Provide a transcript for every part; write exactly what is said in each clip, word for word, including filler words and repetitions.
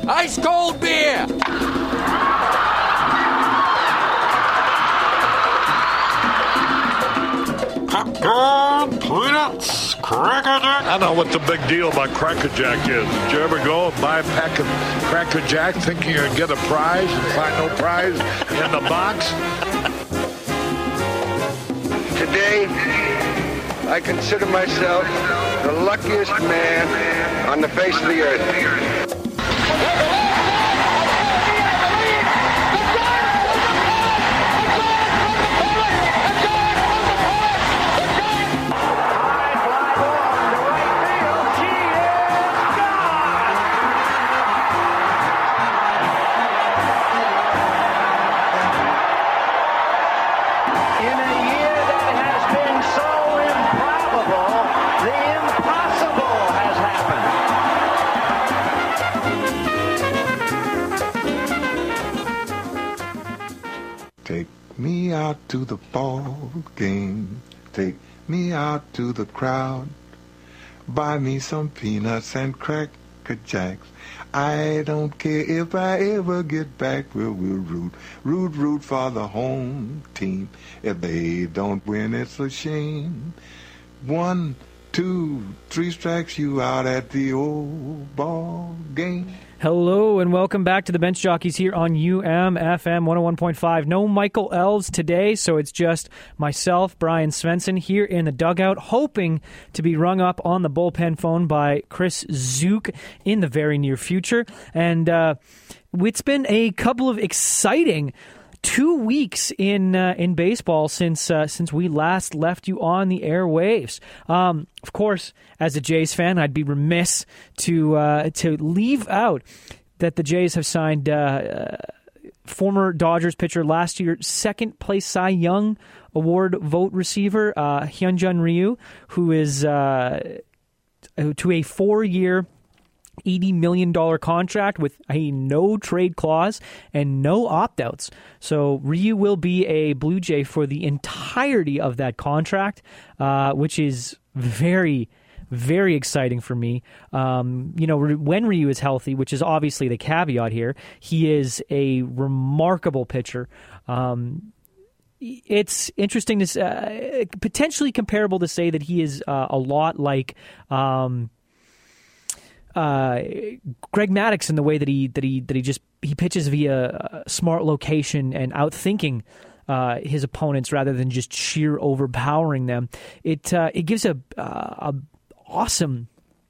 Ice cold beer! Popcorn, peanuts, Cracker Jack. I don't know what the big deal about Cracker Jack is. Did you ever go and buy a pack of Cracker Jack thinking you're going to get a prize and find no prize in the box? Today, I consider myself the luckiest man on the face of the earth. Take me out to the ball game. Take me out to the crowd. Buy me some peanuts and Cracker Jacks. I don't care if I ever get back. We'll, we'll root, root, root for the home team. If they don't win, it's a shame. One, two, three strikes you out at the old ball game. Hello and welcome back to the Bench Jockeys here on U M F M one oh one point five. No Michael Elves today, so it's just myself, Brian Svensson, here in the dugout, hoping to be rung up on the bullpen phone by Chris Zook in the very near future. And uh, it's been a couple of exciting two weeks in uh, in baseball since uh, since we last left you on the airwaves. Um, of course, as a Jays fan, I'd be remiss to uh, to leave out that the Jays have signed uh, uh, former Dodgers pitcher last year, second place Cy Young Award vote receiver uh, Hyunjin Ryu, who is uh, to a four-year eighty million dollars contract with a no-trade clause and no opt-outs. So Ryu will be a Blue Jay for the entirety of that contract, uh, which is very, very exciting for me. Um, you know, when Ryu is healthy, which is obviously the caveat here, he is a remarkable pitcher. Um, It's interesting to uh, potentially comparable to say that he is uh, a lot like Um, Uh, Greg Maddux in the way that he that he that he just he pitches via smart location and outthinking uh, his opponents rather than just sheer overpowering them. It uh, it gives a uh, a awesome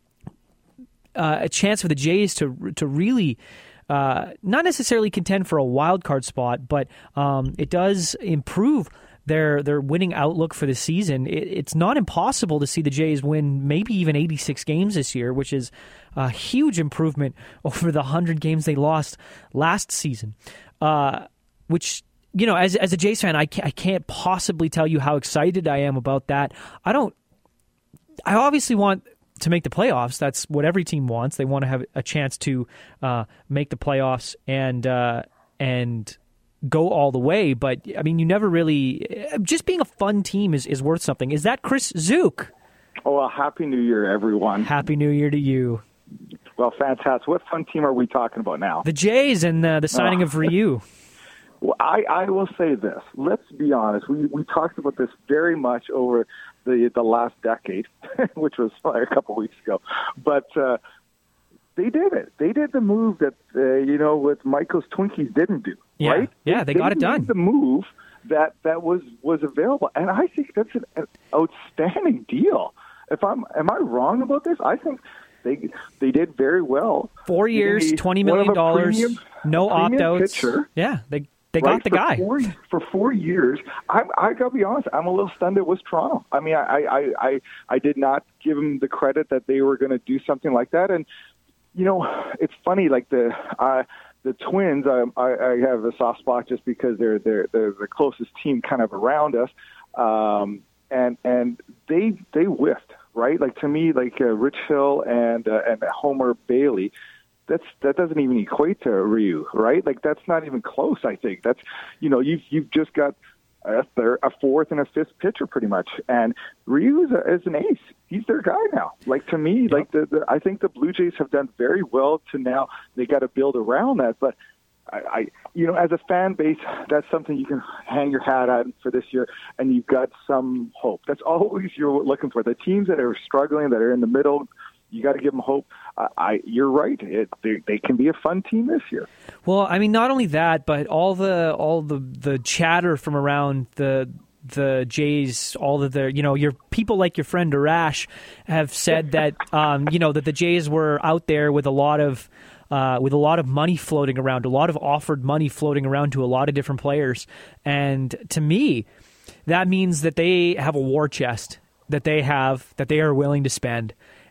uh, a chance for the Jays to to really uh, not necessarily contend for a wild card spot, but um, it does improve their their winning outlook for the season. It, it's not impossible to see the Jays win maybe even eighty-six games this year, which is a huge improvement over the one hundred games they lost last season. Uh, which, you know, as as a Jays fan, I can't, I can't possibly tell you how excited I am about that. I don't. I obviously want to make the playoffs. That's what every team wants. They want to have a chance to uh, make the playoffs and uh, and. go all the way, but I mean, you never really. Just being a fun team is, is worth something. Is that Chris Zook? Oh, well, Happy New Year, everyone. Happy New Year to you. Well, fantastic. What fun team are we talking about now? The Jays and uh, the signing uh, of Ryu. Well, I, I will say this. Let's be honest. We we talked about this very much over the the last decade, which was like a couple weeks ago. But uh, they did it. They did the move that uh, you know what Michael's Twinkies didn't do. Yeah, right? yeah, they, they got it done. The move that, that was, was available, and I think that's an, an outstanding deal. If I'm, am I wrong about this? I think they they did very well. Four years, twenty million dollars, no opt outs. Pitcher, yeah, they they right, got the for guy four, for four years. I I gotta be honest, I'm a little stunned it was Toronto. I mean, I I I, I did not give them the credit that they were going to do something like that, and you know, it's funny, like the. Uh, The Twins, I, I have a soft spot just because they're they're they're the closest team kind of around us, um, and and they they whiffed, right? Like to me, like uh, Rich Hill and uh, and Homer Bailey, that's that doesn't even equate to Ryu, right? Like that's not even close. I think that's you know you've you've just got a third, a fourth, and a fifth pitcher pretty much. And Ryu is, a, is an ace. He's their guy now. Like to me, yep. like the, the I think the Blue Jays have done very well to now. They got to build around that, but. I, I, you know, as a fan base, that's something you can hang your hat on for this year, and you've got some hope. That's always you're looking for. The teams that are struggling, that are in the middle, you got to give them hope. Uh, I, you're right. It, they, they can be a fun team this year. Well, I mean, not only that, but all the all the, the chatter from around the. the Jays, all of their, you know, your people like your friend Arash have said that, um, you know, that the Jays were out there with a lot of, uh, with a lot of money floating around, a lot of offered money floating around to a lot of different players. And to me, that means that they have a war chest that they have, that they are willing to spend.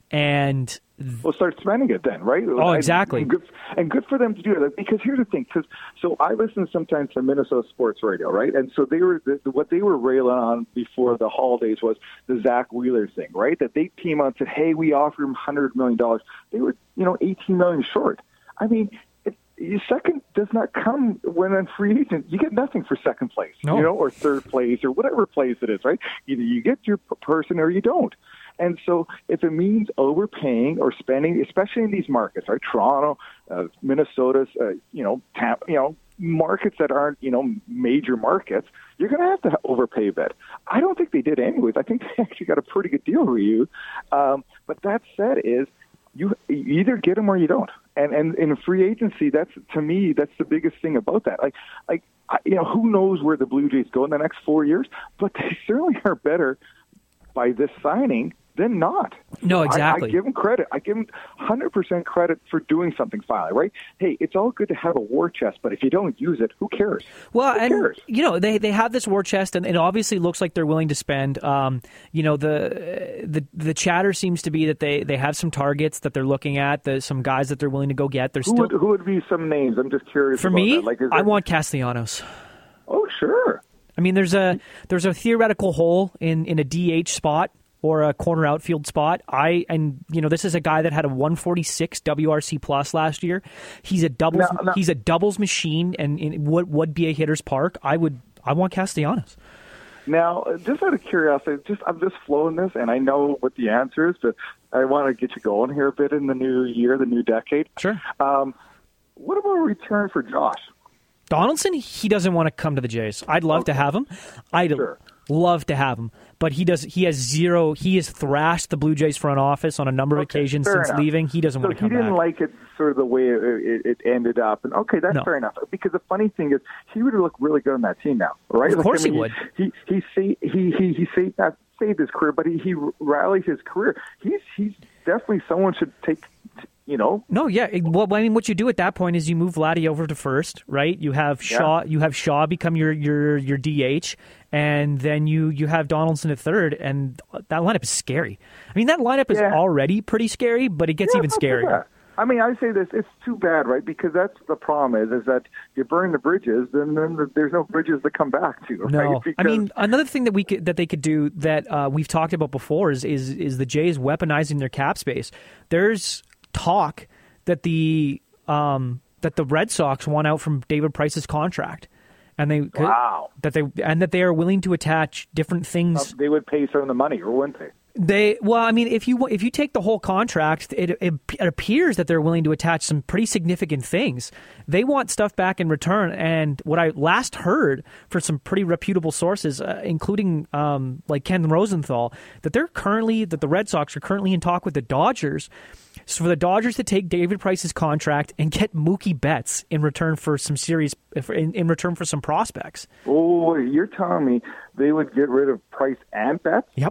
And Well, start spending it then, right? Oh, exactly. And good, and good for them to do that. Because here's the thing. Cause, so I listen sometimes to Minnesota sports radio, right? And so they were the, what they were railing on before the holidays was the Zach Wheeler thing, right? That they came out and said, hey, we offer him one hundred million dollars. They were, you know, eighteen million dollars short. I mean, it, your second does not come when a free agent. You get nothing for second place, no. you know, or third place or whatever place it is, right? Either you get your person or you don't. And so if it means overpaying or spending, especially in these markets, right, Toronto, uh, Minnesota's, uh, you know, Tampa, you know, markets that aren't, you know, major markets, you're going to have to overpay a bit. I don't think they did anyways. I think they actually got a pretty good deal for you. Um, but that said is you, you either get them or you don't. And, and in free agency, that's, to me, that's the biggest thing about that. Like, like, you know, who knows where the Blue Jays go in the next four years, but they certainly are better by this signing than not. No, exactly. I, I give them credit. I give them one hundred percent credit for doing something finally, right? Hey, it's all good to have a war chest, but if you don't use it, who cares? Well, who and, cares? you know, they they have this war chest, and it obviously looks like they're willing to spend. Um, you know, the the the chatter seems to be that they, they have some targets that they're looking at, the, some guys that they're willing to go get. They're who, still, would, who would be some names? I'm just curious For about me, that. Like, is I there... want Castellanos. Oh, sure. I mean, there's a there's a theoretical hole in, in a D H spot or a corner outfield spot. I and you know this is a guy that had a one forty-six W R C plus last year. He's a doubles no, no. he's a doubles machine, and in what would be a hitter's park. I would I want Castellanos. Now, just out of curiosity, just I'm just flowing this, and I know what the answer is, but I want to get you going here a bit in the new year, the new decade. Sure. Um, what about a return for Josh Donaldson? He doesn't want to come to the Jays. I'd love okay. to have him. I'd Sure. love to have him, but he does. He has zero. He has thrashed the Blue Jays front office on a number of Okay, occasions fair since enough. leaving. He doesn't So want to come he didn't back. like it sort of the way it, it, it ended up. And okay, that's No. fair enough. Because the funny thing is, he would look really good on that team now, right? Of course I mean, he would. He he he he he, he saved not saved his career, but he, he rallied his career. He's he's definitely someone should take. You know, No, yeah. it- Well, I mean, what you do at that point is you move Vladdy over to first, right? You have Shaw. You have Shaw become your your your D H, and then you you have Donaldson at third, and that lineup is scary. I mean, that lineup is Yeah. already pretty scary, but it gets Yeah, even not too scarier. bad. I mean, I say this, it's too bad, right? Because that's the problem is, is that you burn the bridges, and then there's no bridges to come back to, right? No, Because, I mean another thing that we could, that they could do that uh, we've talked about before is, is is the Jays weaponizing their cap space. There's talk that the um, that the Red Sox want out from David Price's contract, and they Wow. that they and that they are willing to attach different things. they would pay some of the money, or wouldn't they? They well, I mean, if you if you take the whole contract, it, it it appears that they're willing to attach some pretty significant things. They want stuff back in return, and what I last heard from some pretty reputable sources, uh, including um, like Ken Rosenthal, that they're currently that the Red Sox are currently in talk with the Dodgers, so for the Dodgers to take David Price's contract and get Mookie Betts in return for some serious in, in return for some prospects. Oh, you're telling me they would get rid of Price and Betts? Yep.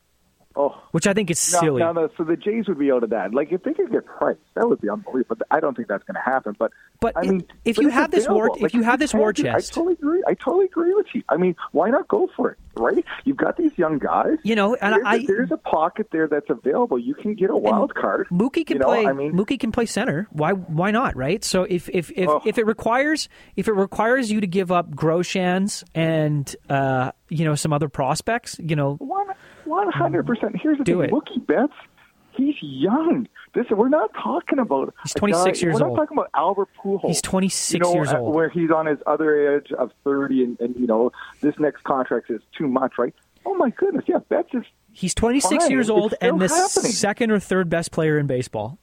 Oh, Which I think is no, silly. no, no. So the Jays would be out of that. Like if they could get Price, that would be unbelievable. But I don't think that's going to happen. But But I mean, if but you it's have this war, available. if Like, you have this can war do- chest, I totally agree. I totally agree with you. I mean, why not go for it? Right? You've got these young guys. You know, and there's, I- a, there's a pocket there that's available. You can get a wild card. Mookie can you know? play. I mean, Mookie can play center. Why? Why not? Right. So if if if, Oh. if it requires if it requires you to give up Groshans and uh, you know some other prospects, you know, One, one hundred percent. Here's the Do thing: it. Mookie Betts, he's young. This we're not talking about. He's twenty-six guy, years we're old. We're not talking about Albert Pujols. He's twenty-six you know, years old. Where he's on his other edge of thirty, and, and you know this next contract is too much, right? Oh my goodness, yeah, that's just. He's twenty-six fine. years old it's and the happening. second or third best player in baseball.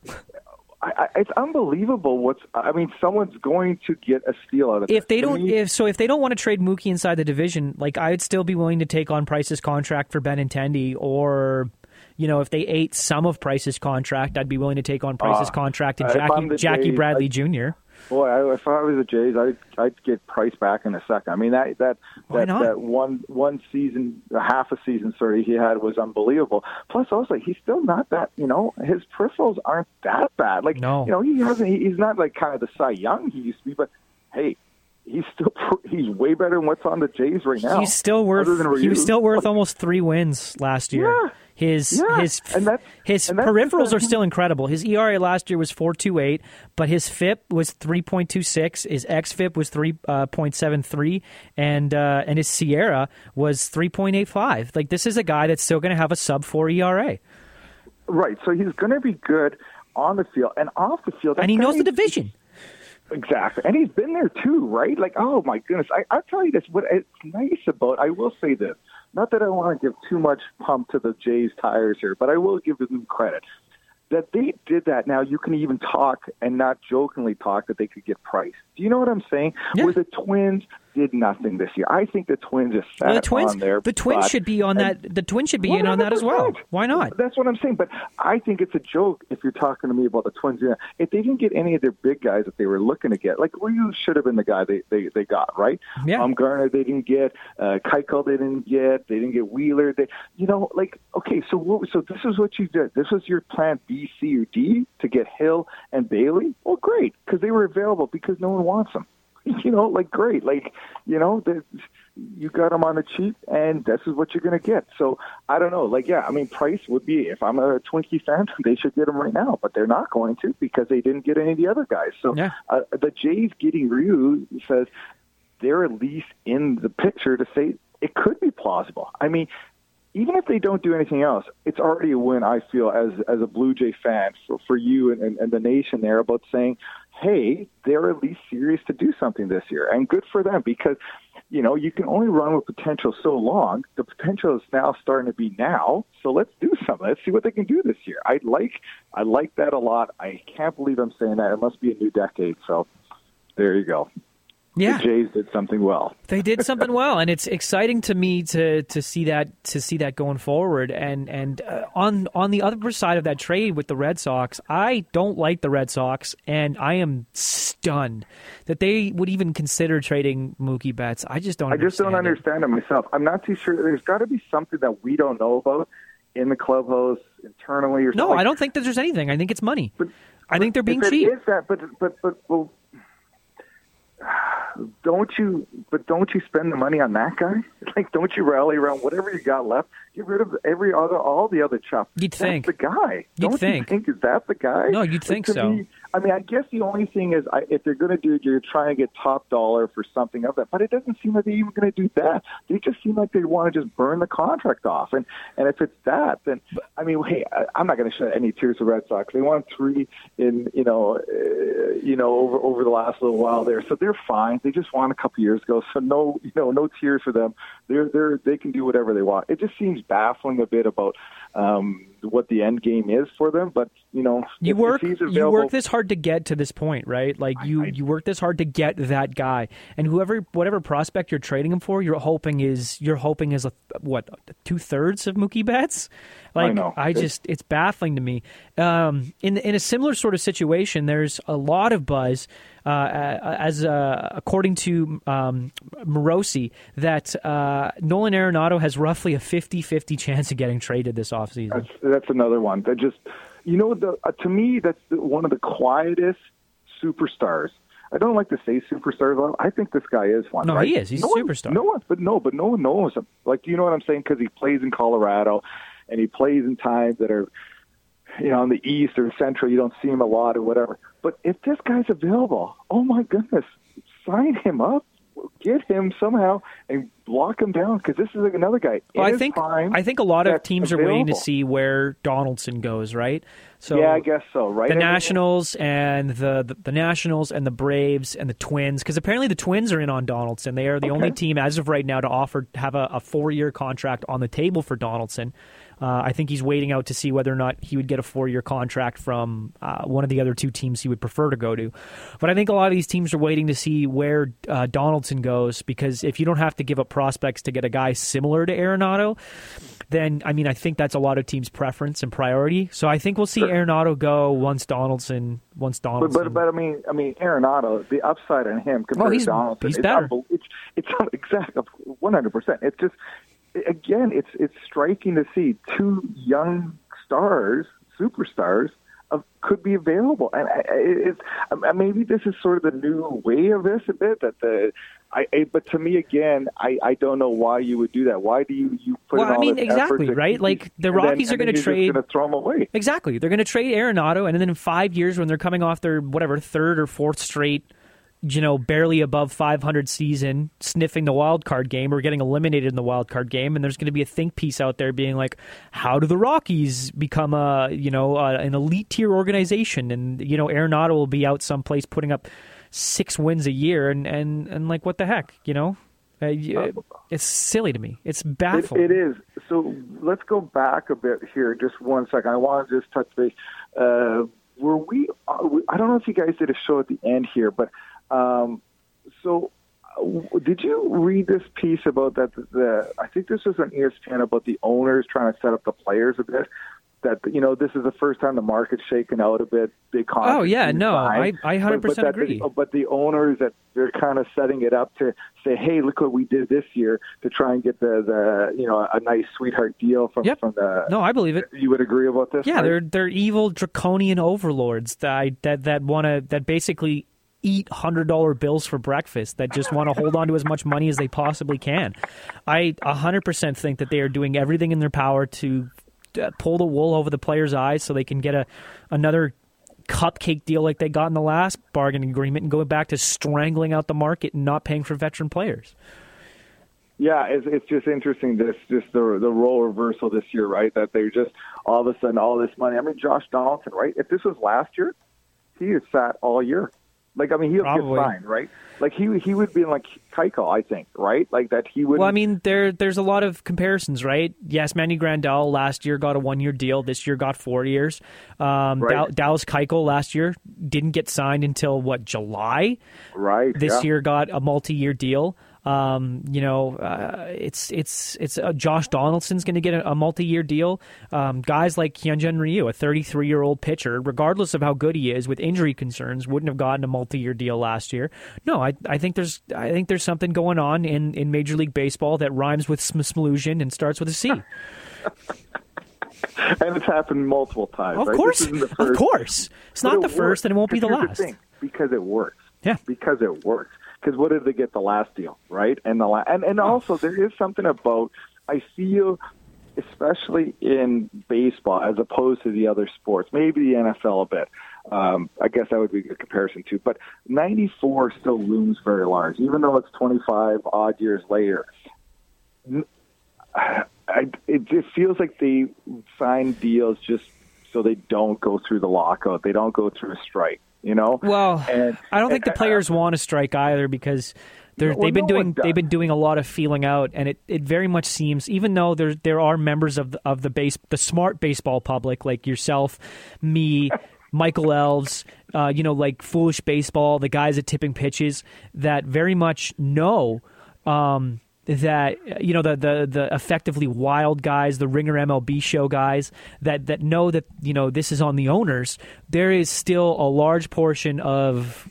I, I, it's unbelievable. What's I mean, someone's going to get a steal out of it. If they don't, if so, if they don't want to trade Mookie inside the division, like I'd still be willing to take on Price's contract for Benintendi, or you know, if they ate some of Price's contract, I'd be willing to take on Price's uh, contract and if Jackie I'm the Jackie Jays, Bradley I'd, Junior Boy, I, if I was the Jays, I'd I'd get Price back in a second. I mean that that Why that, not? that one one season, half a season, sorry, he had was unbelievable. Plus, also he's still not that. You know, his peripherals aren't that bad. Like No. you know, he hasn't. He, he's not like kind of the Cy Young he used to be. But hey, he's still he's way better than what's on the Jays right now. He's still worth. other than He was Ryu. still worth almost three wins last year. Yeah. His Yeah, his and that's- his and that's peripherals the- are still incredible. His E R A last year was four point two eight, but his F I P was three point two six. His X F I P was three point seven three, and uh, and his Sierra was three point eight five. Like this is a guy that's still going to have a sub four E R A. Right, so he's going to be good on the field and off the field, And he That knows guy- the division. Exactly, and he's been there too, right? Like, oh my goodness, I, I'll tell you this. What it's nice about, I will say this. Not that I want to give too much pump to the Jays' tires here, but I will give them credit that they did that. Now you can even talk and not jokingly talk that they could get Price. Do you know what I'm saying? Yeah. Where the Twins did nothing this year. I think the Twins just sat Well, the Twins, on there. the Twins should be on that. The Twins should be in on that as well. Why not? That's what I'm saying. But I think it's a joke if you're talking to me about the Twins. Yeah, if they didn't get any of their big guys that they were looking to get, like Ryu should have been the guy they, they, they got, right? Yeah. Um, Garner they didn't get, uh, Keuchel they didn't get, they didn't get Wheeler. They, you know, like okay, so what, so this is what you did. This was your plan B, C, or D to get Hill and Bailey. Well, great, because they were available because no one wants them. You know, like great, like you know, you got them on the cheap, and this is what you're going to get. So I don't know, like yeah, I mean, Price would be if I'm a Twinkie fan, they should get him right now, but they're not going to because they didn't get any of the other guys. So Yeah. uh, the Jays getting Ryu says they're at least in the picture to say it could be plausible. I mean, even if they don't do anything else, it's already a win, I feel, as as a Blue Jay fan for, for you and, and, and the nation there about saying, hey, they're at least serious to do something this year. And good for them because, you know, you can only run with potential so long. The potential is now starting to be now. So let's do something. Let's see what they can do this year. I like I like that a lot. I can't believe I'm saying that. It must be a new decade. So there you go. Yeah. The Jays did something well. They did something well, and it's exciting to me to to see that to see that going forward. And and uh, on on the other side of that trade with the Red Sox, I don't like the Red Sox, and I am stunned that they would even consider trading Mookie Betts. I just don't. I just don't understand it myself. I'm not too sure. There's got to be something that we don't know about in the clubhouse internally, or something. No, I don't think that there's anything. I think it's money. But, I think they're being if it cheap. is that, but but but well, don't you? But don't you spend the money on that guy? Like, don't you rally around whatever you got left? Get rid of every other, all the other stuff. You'd That's think. the guy. You'd don't think. you think is that the guy? No, you'd Like, think to so. me, I mean, I guess the only thing is, I, if they're going to do it, you're trying to get top dollar for something of that. But it doesn't seem like they're even going to do that. They just seem like they want to just burn the contract off. And and if it's that, then I mean, hey, I, I'm not going to shed any tears for Red Sox. They won three in, you know, uh, you know, over over the last little while there, so they're fine. They just won a couple years ago, so no, you know, no tears for them. They're they're they can do whatever they want. It just seems baffling a bit about um, what the end game is for them. But you know, You if, work if he's you available, work this hard to get to this point, right? Like you, I- you work this hard to get that guy, and whoever whatever prospect you're trading him for, you're hoping is you're hoping is a what two thirds of Mookie Betts. Like I know. I just it's baffling to me. Um, in in a similar sort of situation, there's a lot of buzz. Uh, as uh, according to um, Morosi, that uh, Nolan Arenado has roughly a fifty-fifty chance of getting traded this offseason. That's, that's another one. That just, you know, the, uh, to me, that's the, one of the quietest superstars. I don't like to say superstars. Well, I think this guy is one. No, right? he is. He's no a one, superstar. No one, but no, but no one knows him. Like, do you know what I'm saying? Because he plays in Colorado, and he plays in times that are, you know, in the East or Central. You don't see him a lot or whatever. But if this guy's available, oh my goodness, sign him up. get him somehow and lock him down, because this is another guy. Well, in I think prime I think a lot of teams available. are waiting to see where Donaldson goes, right? So yeah, I guess so, right? The I mean, Nationals and the, the the Nationals and the Braves and the Twins, because apparently the Twins are in on Donaldson. They are the okay. only team as of right now to offer have a, a four-year contract on the table for Donaldson. Uh, I think he's waiting out to see whether or not he would get a four-year contract from uh, one of the other two teams he would prefer to go to. But I think a lot of these teams are waiting to see where uh, Donaldson goes, because if you don't have to give up prospects to get a guy similar to Arenado, then, I mean, I think that's a lot of teams' preference and priority. So I think we'll see sure. Arenado go once Donaldson, once Donaldson. But, but, but I mean, I mean, Arenado, the upside on him compared well, he's, to Donaldson, he's it's better. It's, it's exactly one hundred percent. It's just, again, it's it's striking to see two young stars, superstars, of, could be available, and I, it's maybe this is sort of the new way of this a bit. That the, I, I but to me again, I, I don't know why you would do that. Why do you you put? Well, in all I mean, this exactly effort to right. keep, Like the Rockies then, are going to trade. Going to throw them away. Exactly, they're going to trade Arenado, and then in five years, when they're coming off their whatever third or fourth straight, you know, barely above five hundred season, sniffing the wild card game or getting eliminated in the wild card game, and there's going to be a think piece out there being like, how do the Rockies become a, you know, a, an elite tier organization? And, you know, Arenado will be out someplace putting up six wins a year, and, and, and like, what the heck, you know? Uh, it's silly to me. It's baffling. It, it is. So let's go back a bit here, just one second. I want to just touch base. Uh, were we, I don't know if you guys did a show at the end here, but Um, so uh, did you read this piece about that? The, the I think this was on E S P N about the owners trying to set up the players a bit. That, you know, this is the first time the market's shaken out a bit. Big oh yeah, no, I I one hundred percent but, but agree. The, but the owners, that they're kind of setting it up to say, hey, look what we did this year, to try and get the, the you know a nice sweetheart deal from yep. from the. No, I believe it. You would agree about this? Yeah, right? they're they're evil draconian overlords that that that want to that basically eat one hundred dollar bills for breakfast, that just want to hold on to as much money as they possibly can. I one hundred percent think that they are doing everything in their power to uh, pull the wool over the players' eyes so they can get a another cupcake deal like they got in the last bargaining agreement and go back to strangling out the market and not paying for veteran players. Yeah, it's, it's just interesting, this just the the role reversal this year, right? That they're just all of a sudden all this money. I mean, Josh Donaldson, right? If this was last year, he had sat all year. Like, I mean, he'll Probably. get signed, right? Like, he he would be like Keiko, I think, right? Like, that he would. Well, I mean, there there's a lot of comparisons, right? Yes, Manny Grandal last year got a one-year deal. This year got four years. Um, right. Dal- Dallas Keuchel last year didn't get signed until, what, July? Right, This yeah. year got a multi-year deal. Um, you know, uh, it's it's it's uh, Josh Donaldson's going to get a, a multi-year deal. Um, guys like Hyunjin Ryu, a thirty-three-year-old pitcher, regardless of how good he is, with injury concerns, wouldn't have gotten a multi-year deal last year. No, I I think there's I think there's something going on in, in Major League Baseball that rhymes with smoosion and starts with a C. And it's happened multiple times. Of right? course, This isn't the of first. course, it's But not it the first, works. and it won't be the Here's last. The thing, because it works. Yeah, because it works. Because what did they get the last deal, right? And the la- and and also there is something about, I feel, especially in baseball as opposed to the other sports, maybe the N F L a bit. Um, I guess that would be a good comparison too. But ninety-four still looms very large, even though it's twenty-five odd years later. I, it just feels like they sign deals just so they don't go through the lockout. They don't go through a strike. You know, well, and, I don't think and, the players uh, want to strike either, because they're, well, they've been no doing one does. they've been doing a lot of feeling out, and it, it very much seems, even though there there are members of the, of the base the smart baseball public like yourself, me, Michael Elves, uh, you know, like Foolish Baseball, the guys at Tipping Pitches, that very much know. Um, that, you know, the, the the effectively wild guys, the Ringer M L B show guys, that, that know that, you know, this is on the owners. There is still a large portion of,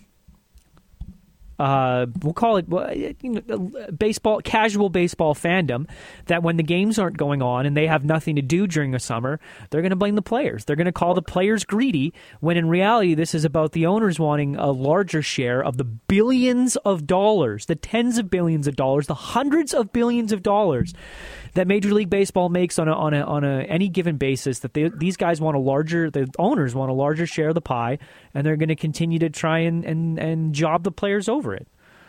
uh, we'll call it, you know, baseball, casual baseball fandom, that when the games aren't going on and they have nothing to do during the summer, they're going to blame the players. They're going to call the players greedy, when in reality this is about the owners wanting a larger share of the billions of dollars, the tens of billions of dollars, the hundreds of billions of dollars that Major League Baseball makes on a on a on a any given basis. That they, these guys want a larger, the owners want a larger share of the pie, and they're going to continue to try and, and, and job the players over it.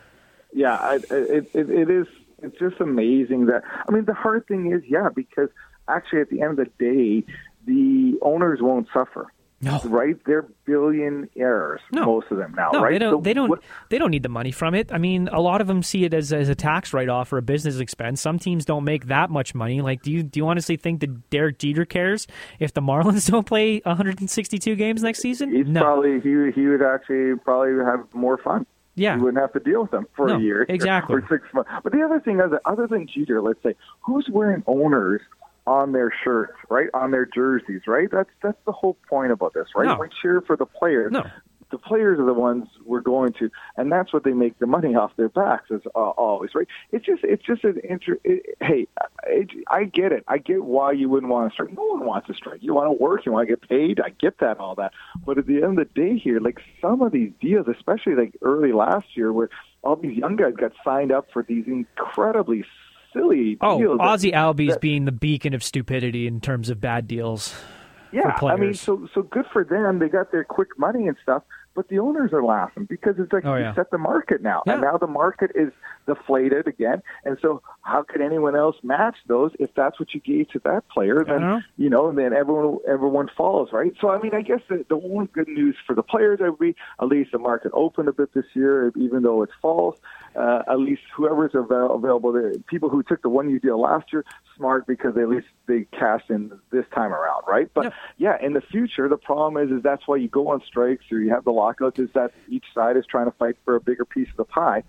Yeah, I, it, it it is. It's just amazing that. I mean, the hard thing is, yeah, because actually, at the end of the day, the owners won't suffer. No. Right? They're billionaires, no. most of them now, no, right? They don't, so they, don't, what, they don't need the money from it. I mean, a lot of them see it as, as a tax write-off or a business expense. Some teams don't make that much money. Like, do you do you honestly think that Derek Jeter cares if the Marlins don't play one hundred sixty-two games next season? He's no. probably he he would actually probably have more fun. Yeah. You wouldn't have to deal with them for no, a year exactly. or six months. But the other thing is, other than Jeter, let's say, who's wearing owners on their shirts, right? On their jerseys, right? That's that's the whole point about this, right? No. We cheer for the players. No. The players are the ones we're going to, and that's what they make the money off their backs, as uh, always, right? It's just, it's just an inter. It, hey, it, I get it. I get why you wouldn't want to strike. No one wants to strike. You want to work. You want to get paid. I get that, all that. But at the end of the day, here, like some of these deals, especially like early last year, where all these young guys got signed up for these incredibly silly oh, deals. Oh, Ozzie that, Albies that, being the beacon of stupidity in terms of bad deals. Yeah, for I mean, so so good for them. They got their quick money and stuff, but the owners are laughing because it's like oh, you yeah. set the market now, yeah. and now the market is deflated again. And so, how could anyone else match those if that's what you gave to that player? Then know. you know, then everyone everyone follows, right? So, I mean, I guess the, the one good news for the players would be at least the market opened a bit this year, even though it's false. Uh, at least whoever's avail- available, the people who took the one-year deal last year, smart because at least they cashed in this time around, right? But yeah. yeah, in the future, the problem is, is that's why you go on strikes or you have the lockouts, is that each side is trying to fight for a bigger piece of the pie.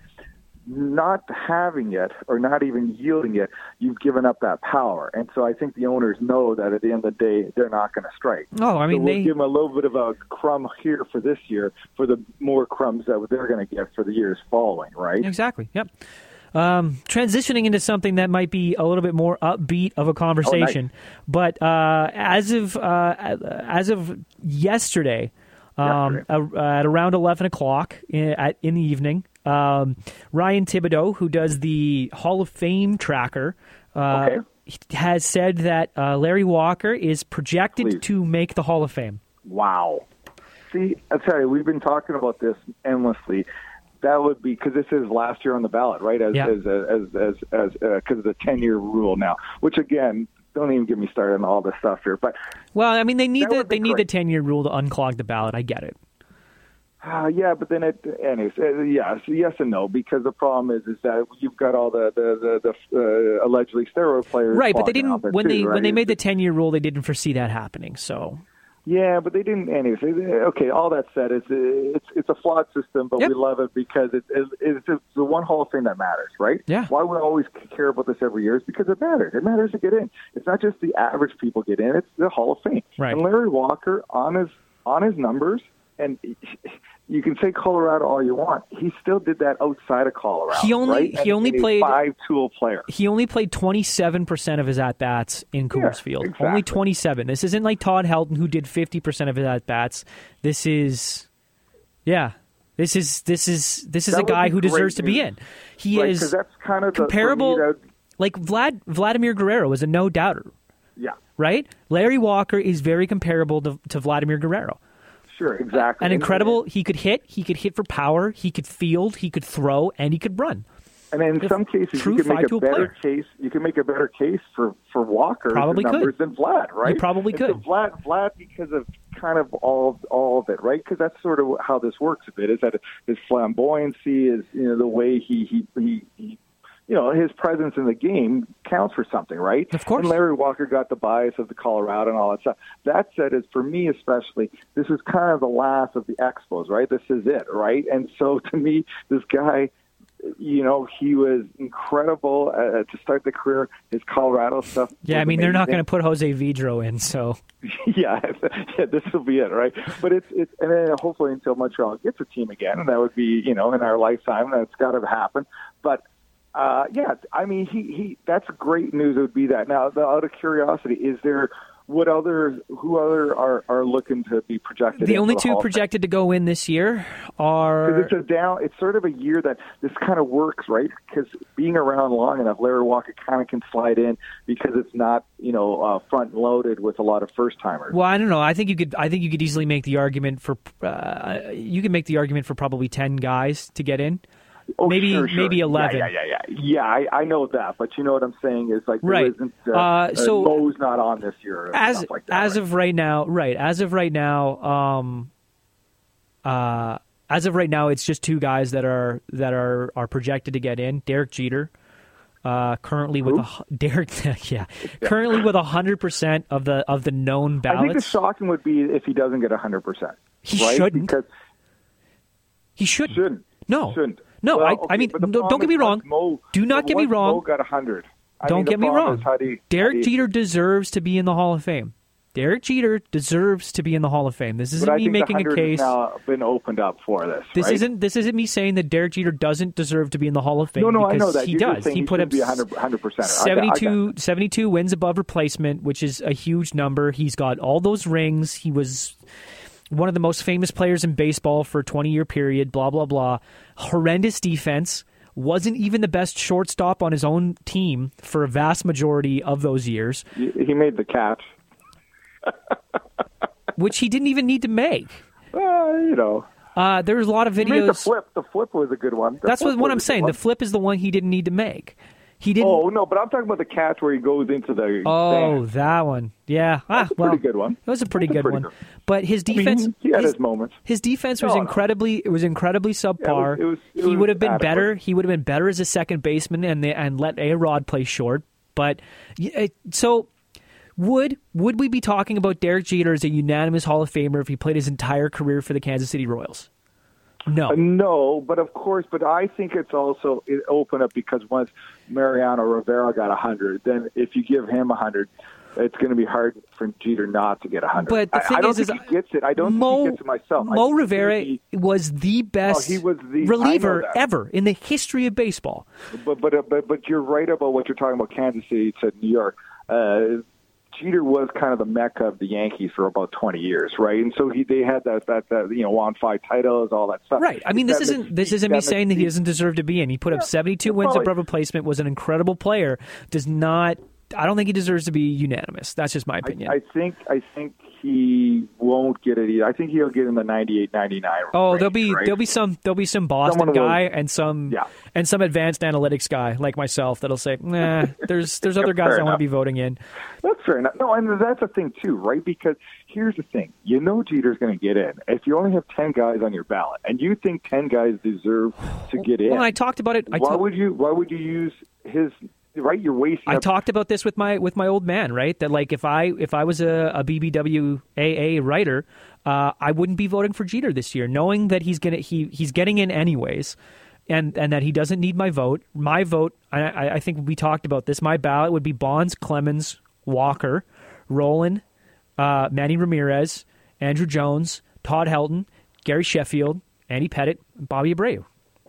Not having it or not even yielding it, you've given up that power. And so I think the owners know that at the end of the day, they're not going to strike. Oh, I mean, so we'll they give them a little bit of a crumb here for this year for the more crumbs that they're going to get for the years following, right? Exactly, yep. Um, transitioning into something that might be a little bit more upbeat of a conversation, oh, nice. but uh, as of uh, as of yesterday, um, yesterday. Uh, at around eleven o'clock in, at, in the evening, um, Ryan Thibodeau, who does the Hall of Fame tracker, uh, okay. has said that uh, Larry Walker is projected Please. to make the Hall of Fame. Wow! See, I tell you, we've been talking about this endlessly. That would be because this is last year on the ballot, right? As yeah. as as as as because uh, of the ten-year rule now. Which again, don't even get me started on all this stuff here. But well, I mean, they need the they need great. the ten-year rule to unclog the ballot. I get it. Uh, yeah, but then it, anyways, uh, yeah, so yes and no, because the problem is, is that you've got all the the the, the uh, allegedly steroid players, right? But they didn't when too, they right? when they made the ten-year rule, they didn't foresee that happening. So. Yeah, but they didn't. Anyways, okay. All that said, it's it's it's a flawed system, but yep. we love it because it, it, it's it's the one Hall of Fame that matters, right? Yeah. Why we always care about this every year is because it matters. It matters to get in. It's not just the average people get in; it's the Hall of Fame. Right. And Larry Walker, on his on his numbers, and you can say Colorado all you want, he still did that outside of Colorado. He only right? he and, only and played five-tool player. He only played twenty-seven percent of his at bats in Coors yeah, Field. Exactly. Only twenty-seven. This isn't like Todd Helton, who did fifty percent of his at bats. This is, yeah, this is this is this is that a guy who deserves news. to be in. He right, is that's kind of comparable. The, like Vlad Vladimir Guerrero is a no doubter. Yeah. Right. Larry Walker is very comparable to, to Vladimir Guerrero. Sure, exactly. An incredible. He could hit. He could hit for power. He could field. He could throw, and he could run. And in some cases, you can make a better case. You can make a better case for for Walker's probably numbers could. than Vlad, right? You probably and could. So Vlad, Vlad, because of kind of all all of it, right? Because that's sort of how this works a bit. Is that his flamboyancy is you know the way he he he. he You know, his presence in the game counts for something, right? Of course. And Larry Walker got the bias of the Colorado and all that stuff. That said, is for me especially, this is kind of the last of the Expos, right? This is it, right? And so to me, this guy, you know, he was incredible uh, to start the career. His Colorado stuff. Yeah, I mean, they're not going to put Jose Vidro in, so. yeah, yeah, this will be it, right? But it's it's and then hopefully until Montreal gets a team again, and that would be you know in our lifetime, that's got to happen. But. Uh, yeah, I mean, he, he, that's great news. It would be that. Now, the, out of curiosity, is there, what other, who other are, are looking to be projected? The only the two projected to go in this year are. Because it's a down, it's sort of a year that this kind of works, right? Because being around long enough, Larry Walker kind of can slide in because it's not, you know, uh, front loaded with a lot of first timers. Well, I don't know. I think you could, I think you could easily make the argument for, uh, you could make the argument for probably ten guys to get in. Oh, maybe sure, sure. maybe eleven. Yeah, yeah, yeah, yeah. Yeah, I, I know that, but you know what I'm saying is like there Right. isn't. Uh, Uh, so- uh, Mo's not on this year. And As stuff like that, as right? of right now, right? As of right now, um, uh, as of right now, it's just two guys that are that are are projected to get in. Derek Jeter, uh, currently with a hu- Derek, yeah, currently with a hundred percent of the of the known ballots. I think the shocking would be if he doesn't get a hundred percent. He right? shouldn't. Because he shouldn't. shouldn't. No, Shouldn't. no. Well, I, okay, I mean, but the no, don't problem get me is wrong. once Mo, Do not but get me once wrong. Mo got a hundred. I Don't mean, get the me problem wrong. is how do you- how Derek do you- Jeter deserves to be in the Hall of Fame. Derek Jeter deserves to be in the Hall of Fame. This But isn't I me think making the a hundred case. has now been opened up for this. This right? isn't this isn't me saying that Derek Jeter doesn't deserve to be in the Hall of Fame. No, no, I because know that. he You're just does. saying He he put should up be one hundred percent. seventy-two, seventy-two wins above replacement, which is a huge number. He's got all those rings. He was one of the most famous players in baseball for a twenty-year period, blah, blah, blah. Horrendous defense. Wasn't even the best shortstop on his own team for a vast majority of those years, He made the catch. which he didn't even need to make. Uh, you know. Uh, there's a lot of He made the videos. flip. The flip was a good one. The That's flip what, what was I'm a good saying. one. The flip is the one he didn't need to make. He didn't. Oh, no, but I'm talking about the catch where he goes into the Oh, stand. that one. Yeah. Ah, That's a well, pretty good one. It was a pretty That's a good pretty one. good- But his I mean, defense he had his, his moments. his defense was No, no. incredibly it was incredibly subpar. it was- it he was would have been adequate. better. He would have been better as a second baseman and the, and let A-Rod play short. But y- so would would we be talking about Derek Jeter as a unanimous Hall of Famer if he played his entire career for the Kansas City Royals? No. Uh, no, but of course, but I think it's also it opened up because once Mariano Rivera got one hundred, then if you give him one hundred, it's going to be hard for Jeter not to get one hundred. But the I, thing I don't is, think is he gets it. I don't Mo, think he gets it myself. I Mo think it's gonna Rivera be- was the best Oh, he was the- I reliever know that. ever in the history of baseball. But but uh, but but you're right about what you're talking about. Kansas City to New York. Uh, Jeter was kind of the mecca of the Yankees for about twenty years, right? And so he they had that that, that you know won five titles, all that stuff. Right. I mean, this That isn't this mystique- isn't me that saying that he mystique- doesn't deserve to be in. He put up seventy-two yeah, wins probably. above replacement. Was an incredible player. Does not. I don't think he deserves to be unanimous. That's just my opinion. I, I think I think he won't get it either. I think he'll get in the ninety-eight, ninety-nine. oh, range, there'll be right? there'll be some there'll be some Boston Someone will- guy and some Yeah. and some advanced analytics guy like myself that'll say, nah, there's there's other guys Fair I want to enough. be voting in. That's fair enough. No, and that's the thing too, right? Because here's the thing: you know Jeter's going to get in. If you only have ten guys on your ballot, and you think ten guys deserve to get in, Well, I talked about it. I why to- would you? Why would you use his? Right, you're wasting. I up- talked about this with my with my old man, right? That like if I if I was a, a B B W A A writer, uh, I wouldn't be voting for Jeter this year, knowing that he's gonna he he's getting in anyways, and and that he doesn't need my vote. My vote, I, I I think we talked about this. My ballot would be Bonds, Clemens, Walker, Roland, uh, Manny Ramirez, Andrew Jones, Todd Helton, Gary Sheffield, Andy Pettit, Bobby Abreu.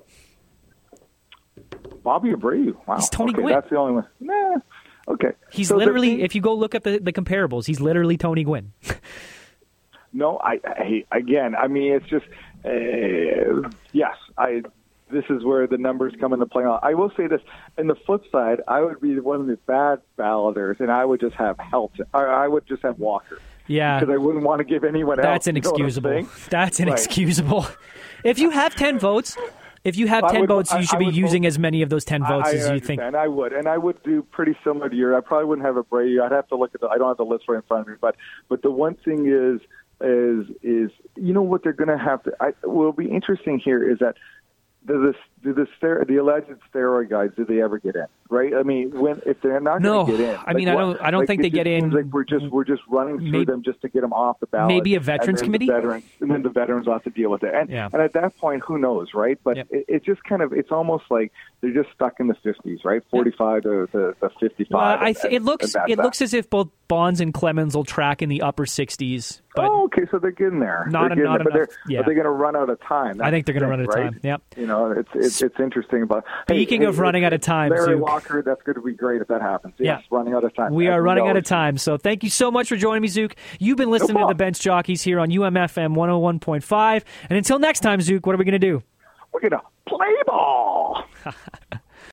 Bobby Abreu. Wow, He's Tony okay, Gwynn. That's the only one. Nah. Okay. He's So the literally, thing- if you go look at the, the comparables, he's literally Tony Gwynn. No, I, I again. I mean, it's just uh, yes. I. This is where the numbers come into play. I will say this. In the flip side, I would be one of the bad balloters, and I would just have Helton. Or I would just have Walker. Yeah. Because I wouldn't want to give anyone That's else. you know what I'm inexcusable. saying? That's Right. inexcusable. If you have ten votes, if you have I ten would- votes, I- you should I be would using vote- as many of those ten votes I, as I you think. understand. I would, and I would do pretty similar to your. I probably wouldn't have a Brady. I'd have to look at the. I don't have the list right in front of me, but but the one thing is is is you know what they're going to have to. I, what will be interesting here is that the the the, ster- the alleged steroid guys, did they ever get in? Right? I mean, when if they're not No. going to get in, I mean, like I what- don't- I don't like, think it they just get in- seems Like we're just we're just running through Maybe- them just to get them off the ballot. Maybe a and veterans then committee? The veterans, and then the veterans will have to deal with it. And Yeah. and at that point, who knows, right? But Yep. it, it's just kind of it's almost like they're just stuck in the fifties, right? Forty-five to to, to fifty-five. Well, I and- th- it and- looks and that's it that. looks as if both Bonds and Clemens will track in the upper sixties, but oh, okay, so they're getting there. Not- they're getting not there, but enough, they're, yeah. Are they going to run out of time? I think they're going gonna to run out of time, yep. You know, it's it's, it's interesting. But hey, Speaking hey, of running hey, out of time, Larry Zook. Walker, that's going to be great if that happens. Yes, Yeah. running out of time. we As are running out know. of time. So thank you so much for joining me, Zook. You've been listening to the problem. Bench Jockeys here on U M F M one oh one point five. And until next time, Zook, what are we going to do? We're going to play ball.